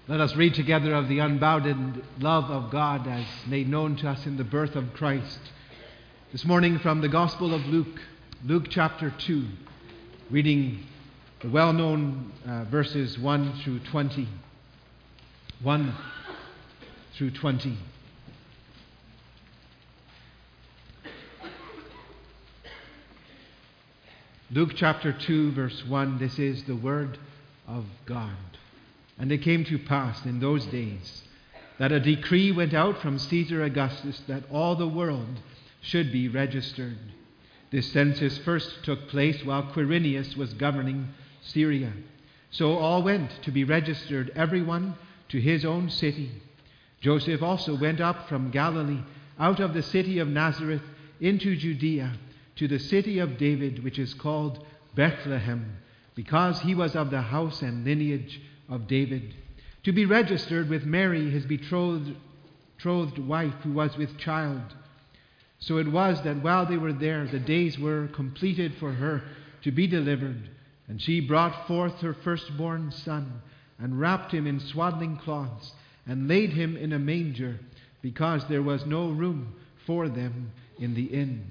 Let us read together of the unbounded love of God as made known to us in the birth of Christ. This morning from the Gospel of Luke, Luke chapter 2, reading the well-known verses 1 through 20. 1 through 20. Luke chapter 2, verse 1, this is the word of God. And it came to pass in those days that a decree went out from Caesar Augustus that all the world should be registered. This census first took place while Quirinius was governing Syria. So all went to be registered, everyone to his own city. Joseph also went up from Galilee, out of the city of Nazareth, into Judea, to the city of David, which is called Bethlehem, because he was of the house and lineage of David, to be registered with Mary, his betrothed wife, who was with child. So it was that while they were there, the days were completed for her to be delivered. And she brought forth her firstborn son, and wrapped him in swaddling cloths, and laid him in a manger, because there was no room for them in the inn.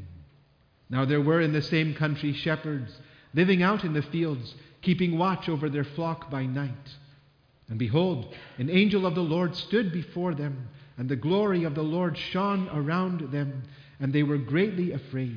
Now there were in the same country shepherds, living out in the fields, keeping watch over their flock by night. And behold, an angel of the Lord stood before them, and the glory of the Lord shone around them, and they were greatly afraid.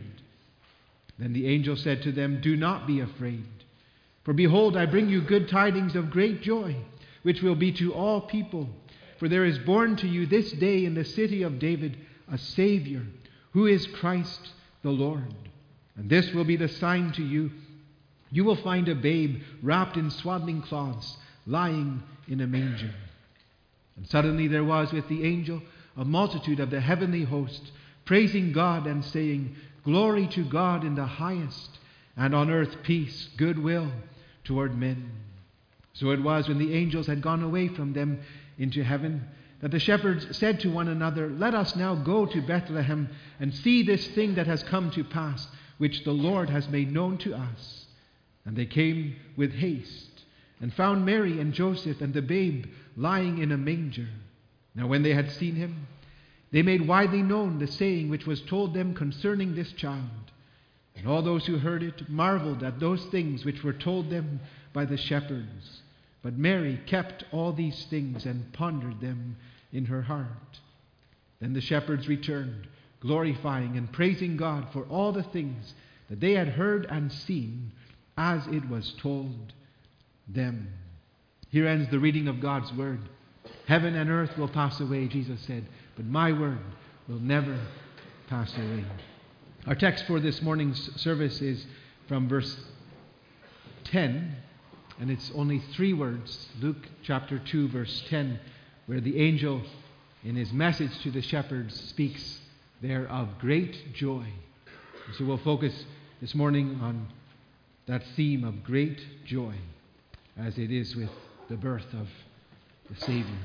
Then the angel said to them, "Do not be afraid, for behold, I bring you good tidings of great joy, which will be to all people. For there is born to you this day in the city of David a Savior, who is Christ the Lord. And this will be the sign to you. You will find a babe wrapped in swaddling cloths, lying in a manger." And suddenly there was with the angel a multitude of the heavenly host, praising God and saying, "Glory to God in the highest, and on earth peace, goodwill toward men." So it was when the angels had gone away from them into heaven, that the shepherds said to one another, "Let us now go to Bethlehem and see this thing that has come to pass, which the Lord has made known to us." And they came with haste, and found Mary and Joseph and the babe lying in a manger. Now when they had seen him, they made widely known the saying which was told them concerning this child. And all those who heard it marveled at those things which were told them by the shepherds. But Mary kept all these things and pondered them in her heart. Then the shepherds returned, glorifying and praising God for all the things that they had heard and seen, as it was told them. Here ends the reading of God's word. Heaven and earth will pass away, Jesus said, but my word will never pass away. Our text for this morning's service is from verse 10, and it's only 3 words, Luke chapter 2, verse 10, where the angel in his message to the shepherds speaks there of great joy. And so we'll focus this morning on that theme of great joy, as it is with the birth of the Savior.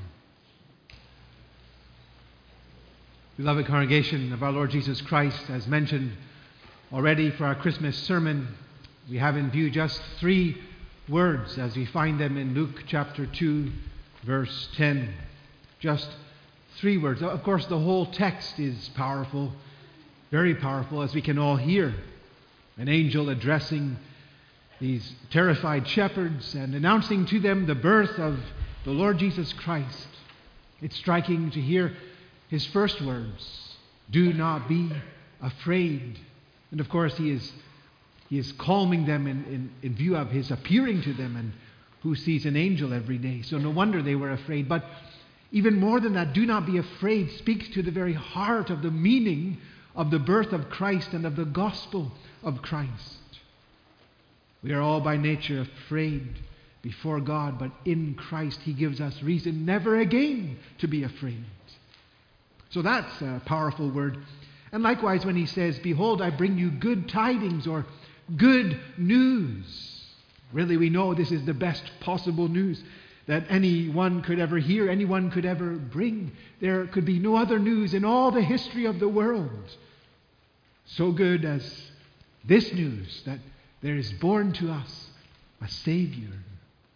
Beloved congregation of our Lord Jesus Christ, as mentioned already for our Christmas sermon, we have in view just 3 words as we find them in Luke chapter 2, verse 10. Just 3 words. Of course, the whole text is powerful, very powerful, as we can all hear. An angel addressing these terrified shepherds and announcing to them the birth of the Lord Jesus Christ. It's striking to hear his first words, "Do not be afraid." And of course, he is calming them in view of his appearing to them, and who sees an angel every day. So no wonder they were afraid. But even more than that, "do not be afraid" speaks to the very heart of the meaning of the birth of Christ and of the gospel of Christ. We are all by nature afraid before God, but in Christ he gives us reason never again to be afraid. So that's a powerful word. And likewise when he says, "Behold, I bring you good tidings," or good news. Really, we know this is the best possible news that anyone could ever hear, anyone could ever bring. There could be no other news in all the history of the world so good as this news, that there is born to us a Savior.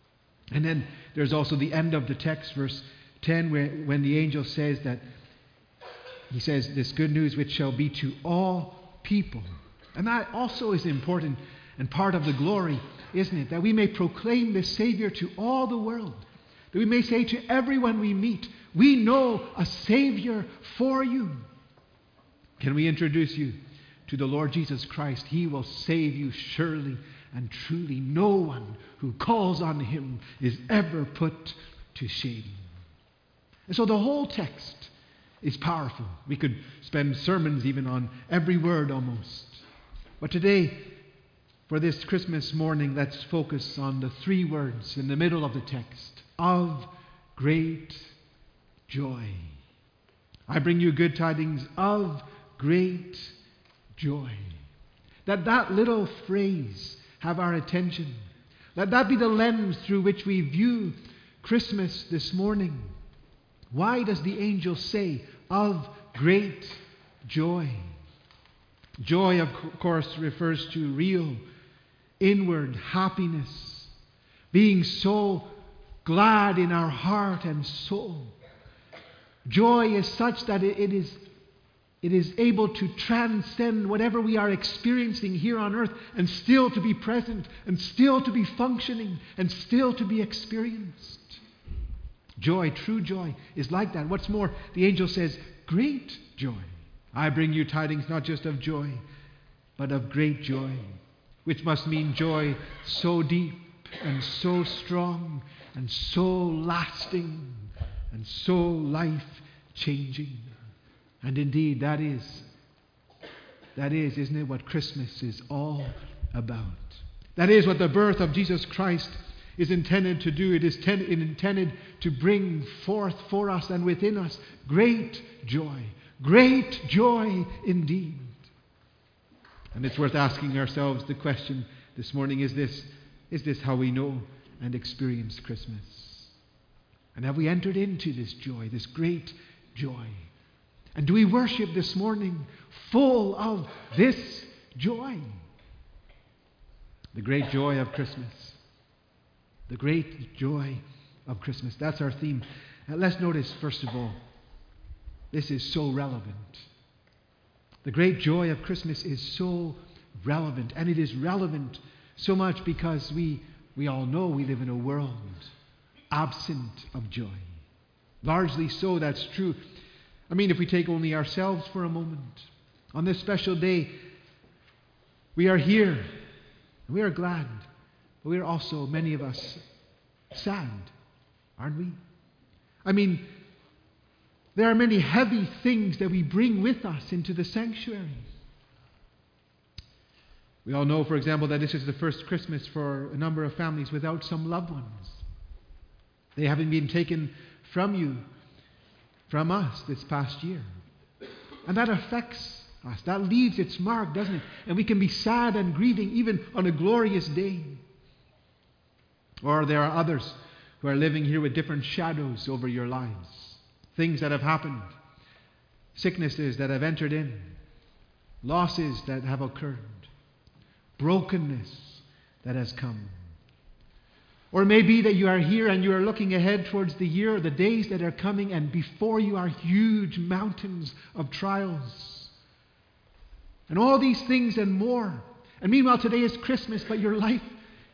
And then there's also the end of the text, verse 10, when the angel says that, he says, this good news which shall be to all people. And that also is important and part of the glory, isn't it? That we may proclaim this Savior to all the world. That we may say to everyone we meet, we know a Savior for you. Can we introduce you to the Lord Jesus Christ? He will save you surely and truly. No one who calls on Him is ever put to shame. And so the whole text is powerful. We could spend sermons even on every word almost. But today, for this Christmas morning, let's focus on the three words in the middle of the text: of great joy. I bring you good tidings of great joy. That little phrase have our attention. Let that be the lens through which we view Christmas this morning. Why does the angel say of great joy? Joy, of course, refers to real, inward happiness, being so glad in our heart and soul. Joy is such that it is able to transcend whatever we are experiencing here on earth and still to be present and still to be functioning and still to be experienced. Joy, true joy, is like that. What's more, the angel says, great joy. I bring you tidings not just of joy, but of great joy, which must mean joy so deep and so strong and so lasting and so life-changing. And indeed, that is, isn't it, what Christmas is all about? That is what the birth of Jesus Christ is intended to do. It is intended to bring forth for us and within us great joy. Great joy indeed. And it's worth asking ourselves the question this morning, is this how we know and experience Christmas? And have we entered into this joy, this great joy? And do we worship this morning full of this joy? The great joy of Christmas. The great joy of Christmas. That's our theme. Let's notice, first of all, this is so relevant. The great joy of Christmas is so relevant. And it is relevant so much because we all know we live in a world absent of joy. Largely so, that's true. I mean, if we take only ourselves for a moment, on this special day, we are here, and we are glad, but we are also, many of us, sad, aren't we? I mean, there are many heavy things that we bring with us into the sanctuary. We all know, for example, that this is the first Christmas for a number of families without some loved ones. They haven't been taken from you, from us this past year. And that affects us. That leaves its mark, doesn't it? And we can be sad and grieving even on a glorious day. Or there are others who are living here with different shadows over your lives. Things that have happened. Sicknesses that have entered in. Losses that have occurred. Brokenness that has come. Or it may be that you are here and you are looking ahead towards the year or the days that are coming, and before you are huge mountains of trials. And all these things and more. And meanwhile, today is Christmas, but your life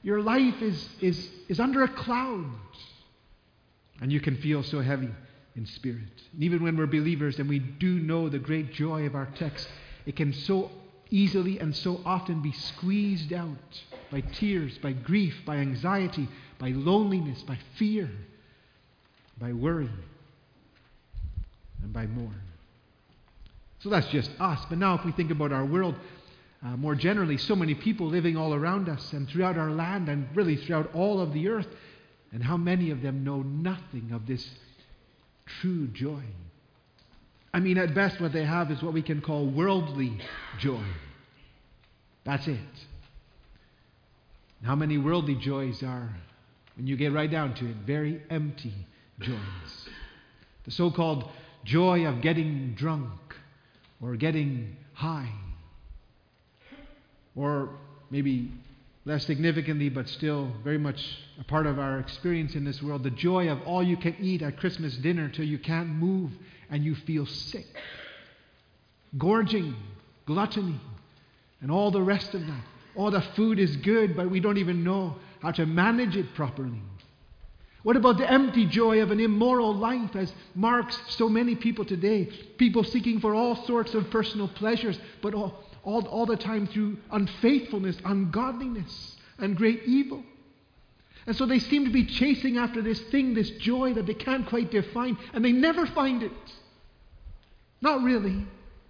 is under a cloud. And you can feel so heavy in spirit. And even when we're believers and we do know the great joy of our text, it can so easily and so often be squeezed out by tears, by grief, by anxiety, by loneliness, by fear, by worry, and by more. So that's just us. But now if we think about our world more generally, so many people living all around us and throughout our land and really throughout all of the earth, and how many of them know nothing of this true joy. I mean, at best what they have is what we can call worldly joy. That's it. And how many worldly joys are, when you get right down to it, very empty joys. The so-called joy of getting drunk or getting high. Or maybe less significantly, but still very much a part of our experience in this world, the joy of all you can eat at Christmas dinner till you can't move and you feel sick. Gorging, gluttony, and all the rest of that. All the food is good, but we don't even know how to manage it properly. What about the empty joy of an immoral life as marks so many people today? People seeking for all sorts of personal pleasures, but all the time through unfaithfulness, ungodliness, and great evil. And so they seem to be chasing after this thing, this joy that they can't quite define, and they never find it. Not really.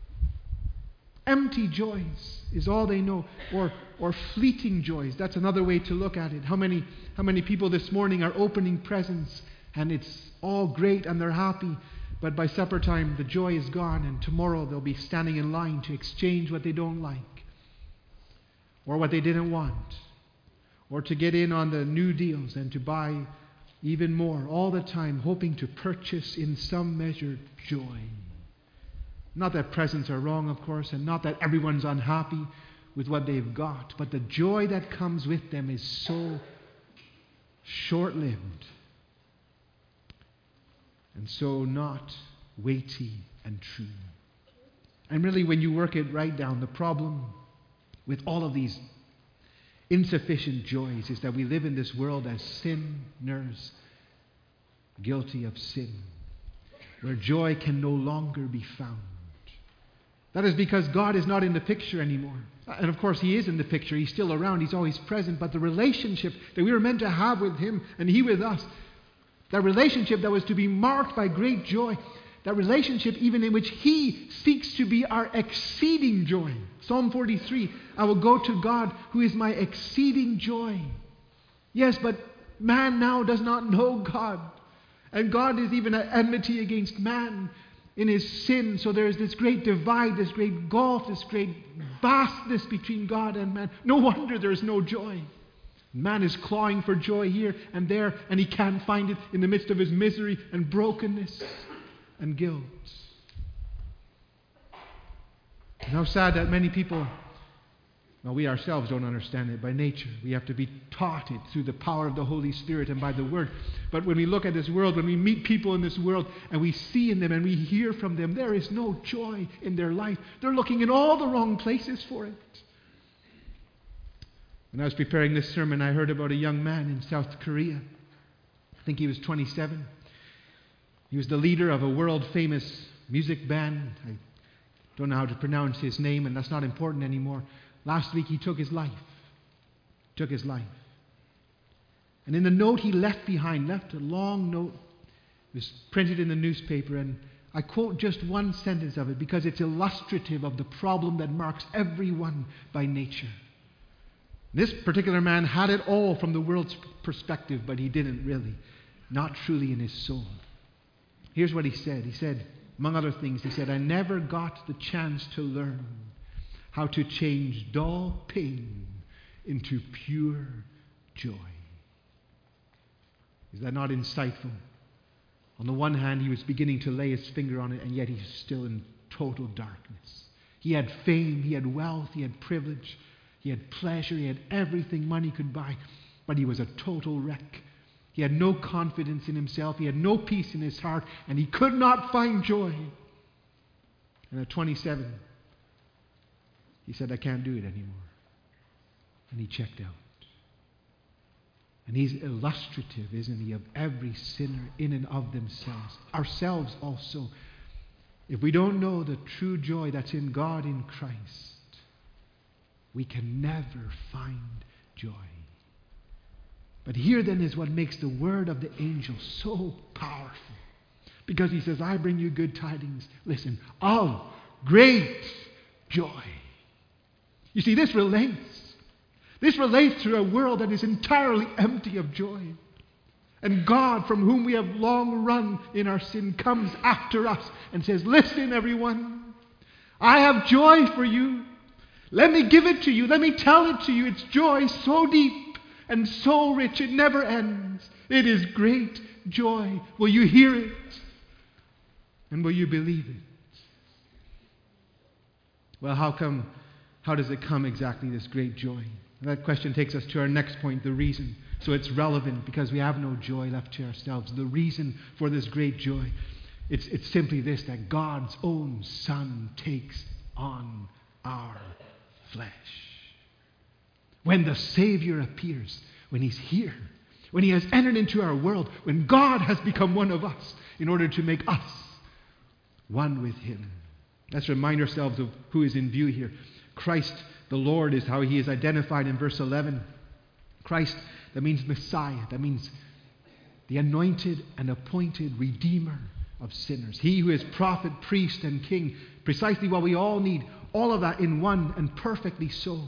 Empty joys is all they know, or fleeting joys. That's another way to look at it. How many people this morning are opening presents and it's all great and they're happy, but by supper time the joy is gone, and tomorrow they'll be standing in line to exchange what they don't like or what they didn't want, or to get in on the new deals and to buy even more, all the time hoping to purchase in some measure joy. Not that presents are wrong, of course, and not that everyone's unhappy with what they've got, but the joy that comes with them is so short-lived and so not weighty and true. And really, when you work it right down, the problem with all of these insufficient joys is that we live in this world as sinners, guilty of sin, where joy can no longer be found. That is because God is not in the picture anymore. And of course, He is in the picture. He's still around. He's always present. But the relationship that we were meant to have with Him and He with us, that relationship that was to be marked by great joy, that relationship even in which He seeks to be our exceeding joy. Psalm 43, I will go to God who is my exceeding joy. Yes, but man now does not know God. And God is even at enmity against man in his sin. So there is this great divide, this great gulf, this great vastness between God and man. No wonder there is no joy. Man is clawing for joy here and there, and he can't find it in the midst of his misery and brokenness and guilt. And how sad that many people, well, we ourselves don't understand it by nature. We have to be taught it through the power of the Holy Spirit and by the Word. But when we look at this world, when we meet people in this world and we see in them and we hear from them, there is no joy in their life. They're looking in all the wrong places for it. When I was preparing this sermon, I heard about a young man in South Korea. I think he was 27. He was the leader of a world-famous music band. I don't know how to pronounce his name, and that's not important anymore. Last week he took his life. And in the note he left behind, left a long note. It was printed in the newspaper, and I quote just one sentence of it because it's illustrative of the problem that marks everyone by nature. This particular man had it all from the world's perspective, but he didn't really. Not truly in his soul. Here's what he said. He said, among other things, he said, I never got the chance to learn how to change dull pain into pure joy. Is that not insightful? On the one hand, he was beginning to lay his finger on it, and yet he's still in total darkness. He had fame, he had wealth, he had privilege, he had pleasure, he had everything money could buy, but he was a total wreck. He had no confidence in himself, he had no peace in his heart, and he could not find joy. And at 27, he said, I can't do it anymore. And he checked out. And he's illustrative, isn't he, of every sinner in and of themselves. Ourselves also. If we don't know the true joy that's in God in Christ, we can never find joy. But here then is what makes the word of the angel so powerful. Because he says, I bring you good tidings, listen, of great joy. You see, this relates to a world that is entirely empty of joy. And God, from whom we have long run in our sin, comes after us and says, listen, everyone, I have joy for you. Let me give it to you. Let me tell it to you. It's joy so deep and so rich, it never ends. It is great joy. Will you hear it? And will you believe it? Well, how does it come exactly, this great joy? That question takes us to our next point, the reason. So it's relevant because we have no joy left to ourselves. The reason for this great joy, it's simply this, that God's own Son takes on our flesh. When the Savior appears, when He's here, when He has entered into our world, when God has become one of us in order to make us one with Him. Let's remind ourselves of who is in view here. Christ the Lord is how He is identified in verse 11. Christ, that means Messiah. That means the anointed and appointed Redeemer of sinners. He who is prophet, priest, and king. Precisely what we all need. All of that in one, and perfectly so.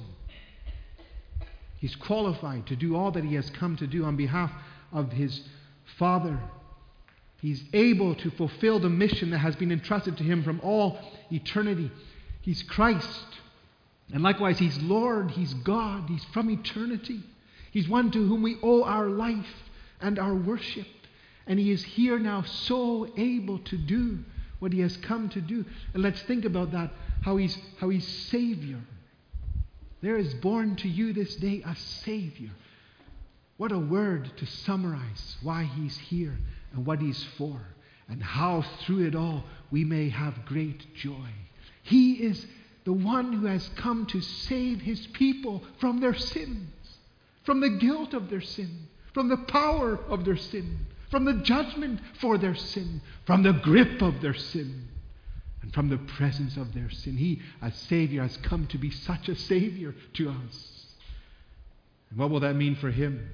He's qualified to do all that He has come to do on behalf of His Father. He's able to fulfill the mission that has been entrusted to Him from all eternity. He's Christ. And likewise, He's Lord, He's God, He's from eternity. He's one to whom we owe our life and our worship. And He is here now so able to do what He has come to do. And let's think about that, how He's Savior. There is born to you this day a Savior. What a word to summarize why He's here and what He's for, and how through it all we may have great joy. He is the one who has come to save His people from their sins, from the guilt of their sin, from the power of their sin, from the judgment for their sin, from the grip of their sin, and from the presence of their sin. He, as Savior, has come to be such a Savior to us. And what will that mean for Him?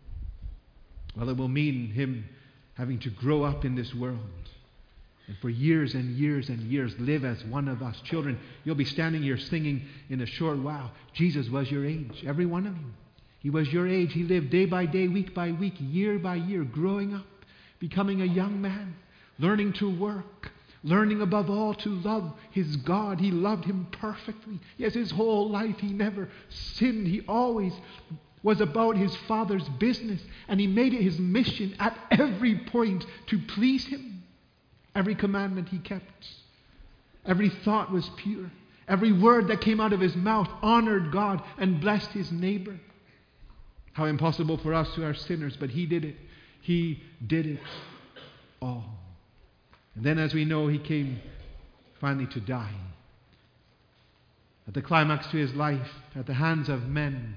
Well, it will mean Him having to grow up in this world and for years and years and years live as one of us. Children, you'll be standing here singing in a short while. Jesus was your age, every one of you. He was your age. He lived day by day, week by week, year by year, growing up, becoming a young man, learning to work, learning above all to love his God. He loved Him perfectly. Yes, his whole life He never sinned. He always was about His Father's business, and He made it His mission at every point to please Him. Every commandment He kept. Every thought was pure. Every word that came out of His mouth honored God and blessed His neighbor. How impossible for us who are sinners, but He did it. He did it all. And then, as we know, He came finally to die. At the climax to His life, at the hands of men,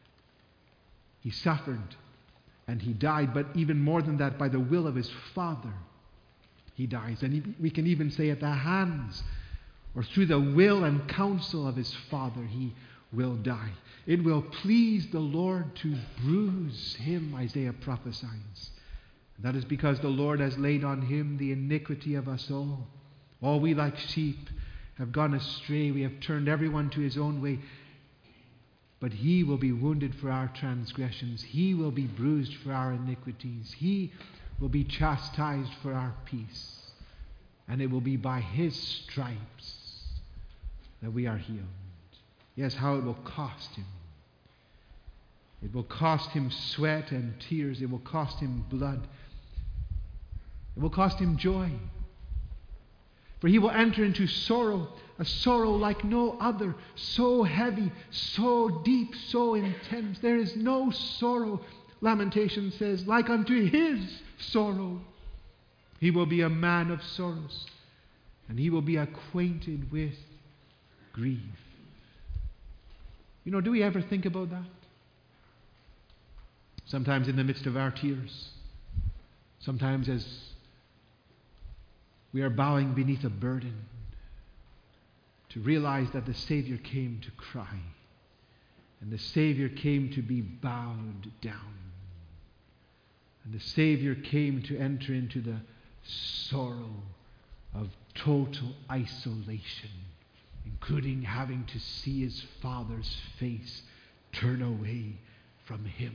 He suffered and He died. But even more than that, by the will of His Father, He dies. And we can even say at the hands or through the will and counsel of His Father, He will die. It will please the Lord to bruise Him, Isaiah prophesies. That is because the Lord has laid on Him the iniquity of us all. All we like sheep have gone astray. We have turned everyone to his own way. But He will be wounded for our transgressions. He will be bruised for our iniquities. He will be chastised for our peace. And it will be by His stripes that we are healed. Yes, how it will cost Him. It will cost Him sweat and tears. It will cost Him blood. It will cost Him joy. For He will enter into sorrow, a sorrow like no other, so heavy, so deep, so intense. There is no sorrow, Lamentation says, like unto His sorrow. He will be a man of sorrows, and He will be acquainted with grief. You know, do we ever think about that? Sometimes in the midst of our tears, sometimes as we are bowing beneath a burden, to realize that the Savior came to cry, and the Savior came to be bowed down, and the Savior came to enter into the sorrow of total isolation, including having to see His Father's face turn away from Him.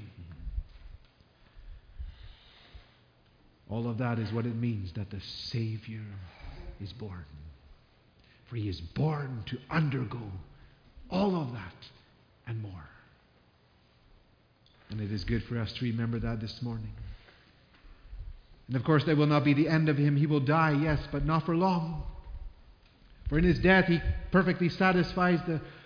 All of that is what it means that the Savior is born. For He is born to undergo all of that and more. And it is good for us to remember that this morning. And of course, that will not be the end of Him. He will die, yes, but not for long. For in His death, He perfectly satisfies the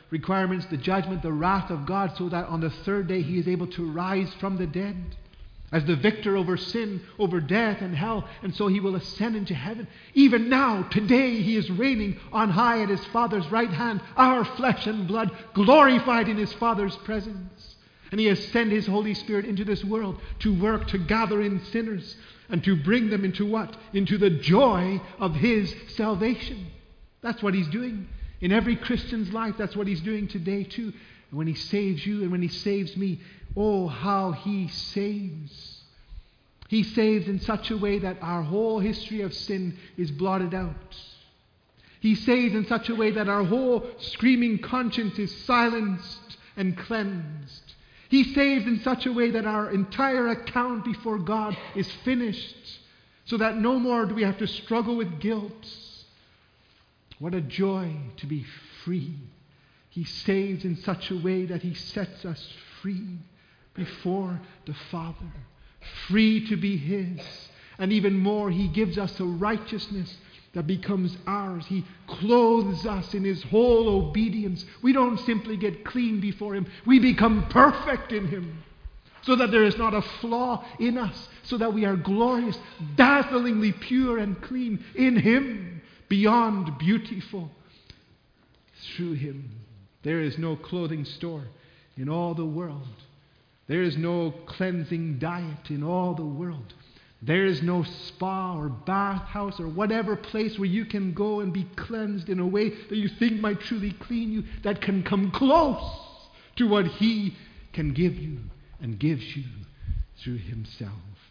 requirements, the judgment, the wrath of God, so that on the third day he is able to rise from the dead as the victor over sin, over death and hell, and so he will ascend into heaven. Even now, today, he is reigning on high at his Father's right hand, our flesh and blood, glorified in his Father's presence. And he has sent his Holy Spirit into this world to work, to gather in sinners, and to bring them into what? Into the joy of his salvation. That's what he's doing in every Christian's life. That's what he's doing today too. And when he saves you and when he saves me, oh, how he saves. He saves in such a way that our whole history of sin is blotted out. He saves in such a way that our whole screaming conscience is silenced and cleansed. He saves in such a way that our entire account before God is finished, so that no more do we have to struggle with guilt. What a joy to be free. He saves in such a way that he sets us free before the Father, free to be his. And even more, he gives us a righteousness that becomes ours. He clothes us in his whole obedience. We don't simply get clean before him. We become perfect in him, so that there is not a flaw in us, so that we are glorious, dazzlingly pure and clean in him, beyond beautiful through him. There is no clothing store in all the world. There is no cleansing diet in all the world. There is no spa or bathhouse or whatever place where you can go and be cleansed in a way that you think might truly clean you, that can come close to what he can give you and gives you through himself.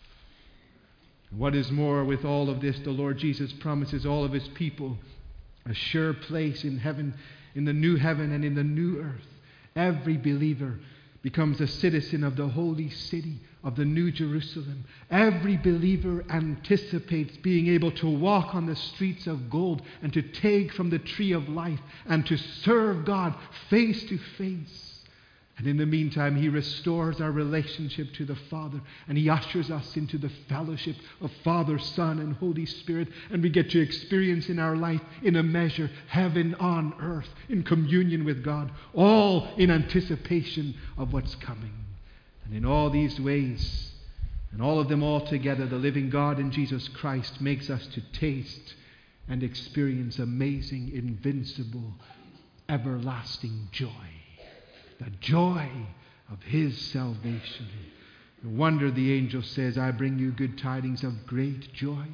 What is more, with all of this, the Lord Jesus promises all of his people a sure place in heaven, in the new heaven and in the new earth. Every believer becomes a citizen of the holy city, of the New Jerusalem. Every believer anticipates being able to walk on the streets of gold and to take from the tree of life and to serve God face to face. And in the meantime, he restores our relationship to the Father, and he ushers us into the fellowship of Father, Son, and Holy Spirit, and we get to experience in our life, in a measure, heaven on earth, in communion with God, all in anticipation of what's coming. And in all these ways, and all of them all together, the living God in Jesus Christ makes us to taste and experience amazing, invincible, everlasting joy. The joy of his salvation. No wonder the angel says, I bring you good tidings of great joy.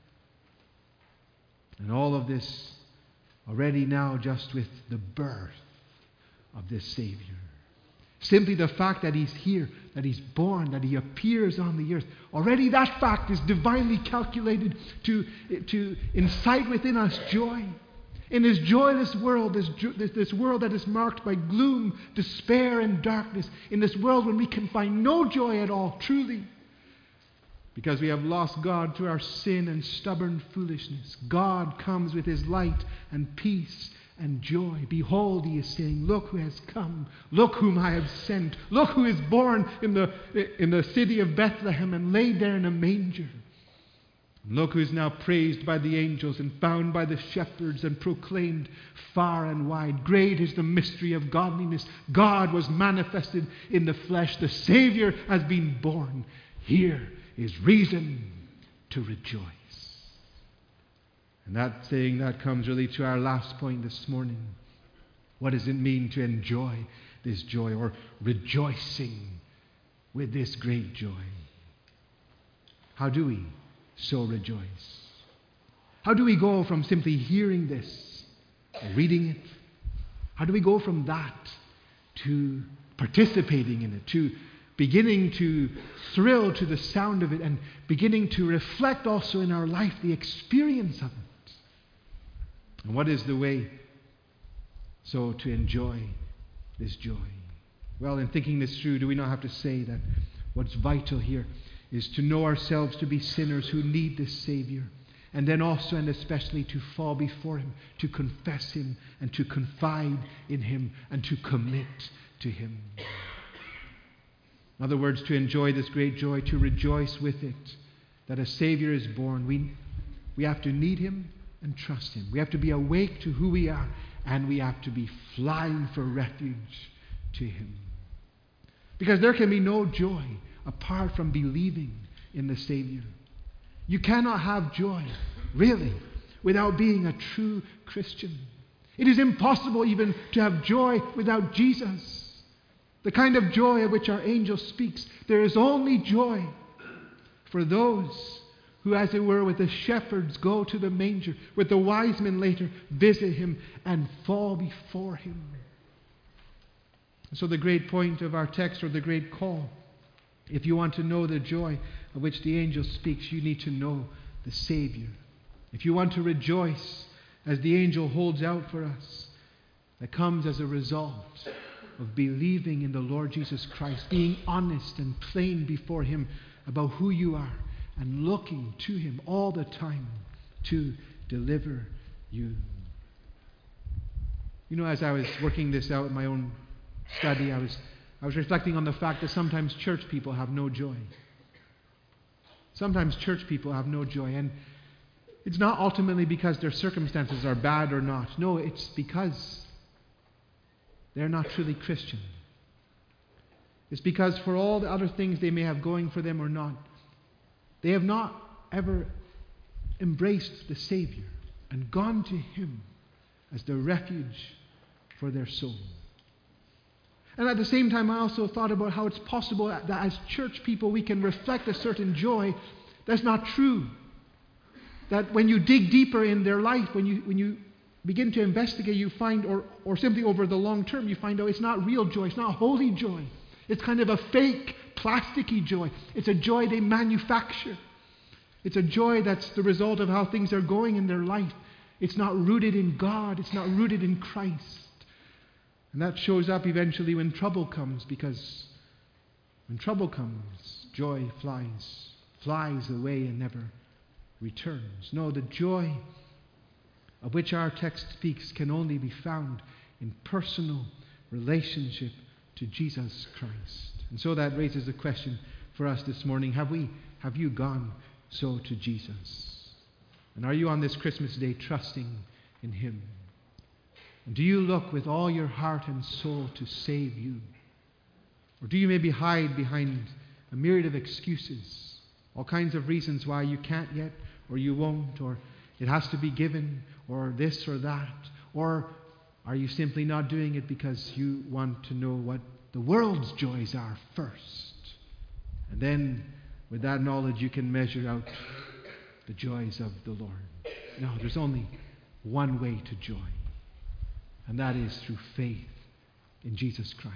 And all of this already now just with the birth of this Savior. Simply the fact that he's here, that he's born, that he appears on the earth. Already that fact is divinely calculated to incite within us joy. In this joyless world, this world that is marked by gloom, despair, and darkness, in this world when we can find no joy at all, truly, because we have lost God through our sin and stubborn foolishness, God comes with his light and peace and joy. Behold, he is saying, look who has come, look whom I have sent, look who is born in the city of Bethlehem and laid there in a manger. Look who is now praised by the angels and found by the shepherds and proclaimed far and wide. Great is the mystery of godliness. God was manifested in the flesh. The Savior has been born. Here is reason to rejoice. And that comes really to our last point this morning. What does it mean to enjoy this joy, or rejoicing with this great joy? How do we so rejoice? How do we go from simply hearing this, reading it? How do we go from that to participating in it, to beginning to thrill to the sound of it, and beginning to reflect also in our life the experience of it? And what is the way so to enjoy this joy? Well, in thinking this through, do we not have to say that what's vital here is to know ourselves to be sinners who need this Savior, and then also and especially to fall before him, to confess him, and to confide in him, and to commit to him. In other words, to enjoy this great joy, to rejoice with it, that a Savior is born. We have to need him and trust him. We have to be awake to who we are and we have to be flying for refuge to Him. Because there can be no joy apart from believing in the Savior. You cannot have joy, really, without being a true Christian. It is impossible even to have joy without Jesus. The kind of joy of which our angel speaks. There is only joy for those who, as it were, with the shepherds go to the manger, with the wise men later visit Him and fall before Him. So the great point of our text, or the great call, if you want to know the joy of which the angel speaks, you need to know the Savior. If you want to rejoice as the angel holds out for us, that comes as a result of believing in the Lord Jesus Christ, being honest and plain before Him about who you are, and looking to Him all the time to deliver you. You know, as I was working this out in my own study, I was reflecting on the fact that sometimes church people have no joy. Sometimes church people have no joy, and it's not ultimately because their circumstances are bad or not. No, it's because they're not truly Christian. It's because for all the other things they may have going for them or not, they have not ever embraced the Savior and gone to Him as the refuge for their soul. And at the same time, I also thought about how it's possible that as church people we can reflect a certain joy that's not true. That when you dig deeper in their life, when you begin to investigate, you find, or simply over the long term, you find out it's not real joy, it's not holy joy. It's kind of a fake, plasticky joy. It's a joy they manufacture. It's a joy that's the result of how things are going in their life. It's not rooted in God. It's not rooted in Christ. And that shows up eventually when trouble comes, because when trouble comes, joy flies away and never returns. No, the joy of which our text speaks can only be found in personal relationship to Jesus Christ. And so that raises a question for us this morning. Have you gone so to Jesus? And are you on this Christmas day trusting in Him? And do you look with all your heart and soul to save you? Or do you maybe hide behind a myriad of excuses, all kinds of reasons why you can't yet, or you won't, or it has to be given, or this or that? Or are you simply not doing it because you want to know what the world's joys are first? And then, with that knowledge, you can measure out the joys of the Lord. No, there's only one way to joy, and that is through faith in Jesus Christ.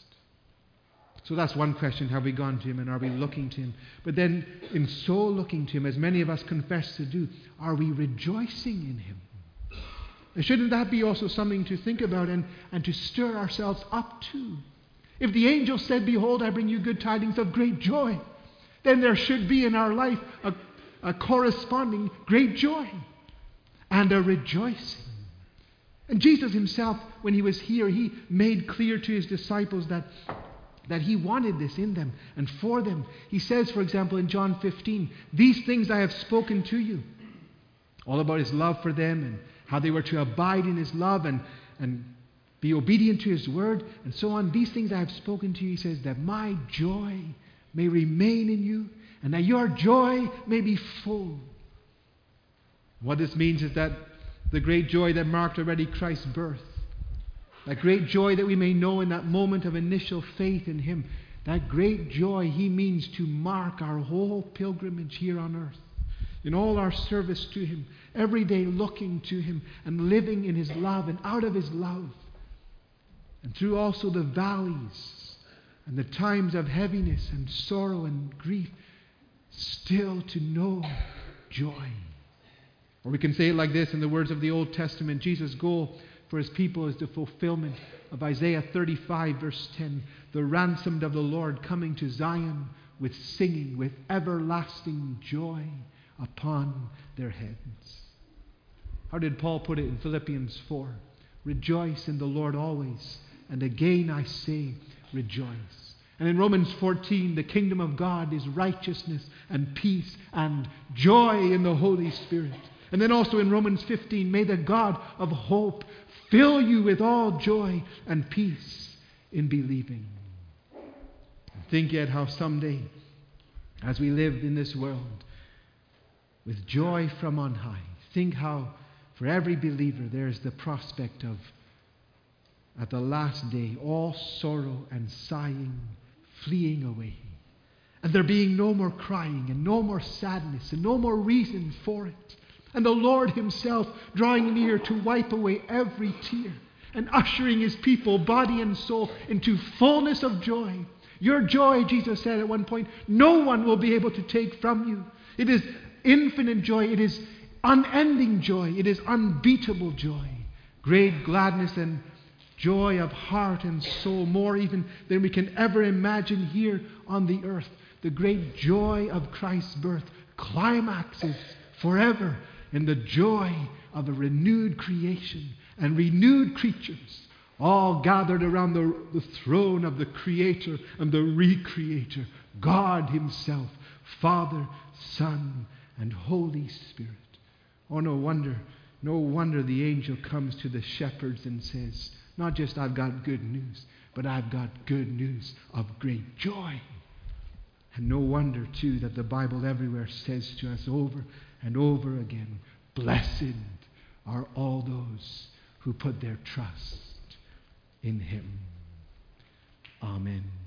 So that's one question. Have we gone to Him, and are we looking to Him? But then, in so looking to Him, as many of us confess to do, are we rejoicing in Him? And shouldn't that be also something to think about and to stir ourselves up to? If the angel said, "Behold, I bring you good tidings of great joy," then there should be in our life a corresponding great joy and a rejoicing. And Jesus Himself, when He was here, He made clear to His disciples that He wanted this in them and for them. He says, for example, in John 15, "These things I have spoken to you," all about His love for them and how they were to abide in His love and be obedient to His word and so on. "These things I have spoken to you," He says, "that my joy may remain in you and that your joy may be full." What this means is that the great joy that marked already Christ's birth, that great joy that we may know in that moment of initial faith in Him, that great joy He means to mark our whole pilgrimage here on earth, in all our service to Him, every day looking to Him and living in His love and out of His love, and through also the valleys and the times of heaviness and sorrow and grief, still to know joy. Or we can say it like this in the words of the Old Testament: Jesus' goal for His people is the fulfillment of Isaiah 35 verse 10, "The ransomed of the Lord coming to Zion with singing, with everlasting joy upon their heads." How did Paul put it in Philippians 4? "Rejoice in the Lord always, and again I say, rejoice." And in Romans 14, "The kingdom of God is righteousness and peace and joy in the Holy Spirit." And then also in Romans 15, may the God of hope fill you with all joy and peace in believing. Think yet how someday, as we live in this world with joy from on high, think how for every believer there is the prospect of, at the last day, all sorrow and sighing fleeing away, and there being no more crying and no more sadness and no more reason for it, and the Lord himself drawing near to wipe away every tear and ushering his people, body and soul, into fullness of joy. Your joy, Jesus said at one point, no one will be able to take from you. It is infinite joy. It is unending joy. It is unbeatable joy. Great gladness and joy of heart and soul, more even than we can ever imagine here on the earth. The great joy of Christ's birth climaxes forever in the joy of a renewed creation and renewed creatures, all gathered around the throne of the Creator and the Recreator, God himself, Father, Son, and Holy Spirit. Oh, no wonder the angel comes to the shepherds and says, not just I've got good news, but I've got good news of great joy. And no wonder, too, that the Bible everywhere says to us over and over again, blessed are all those who put their trust in him. Amen.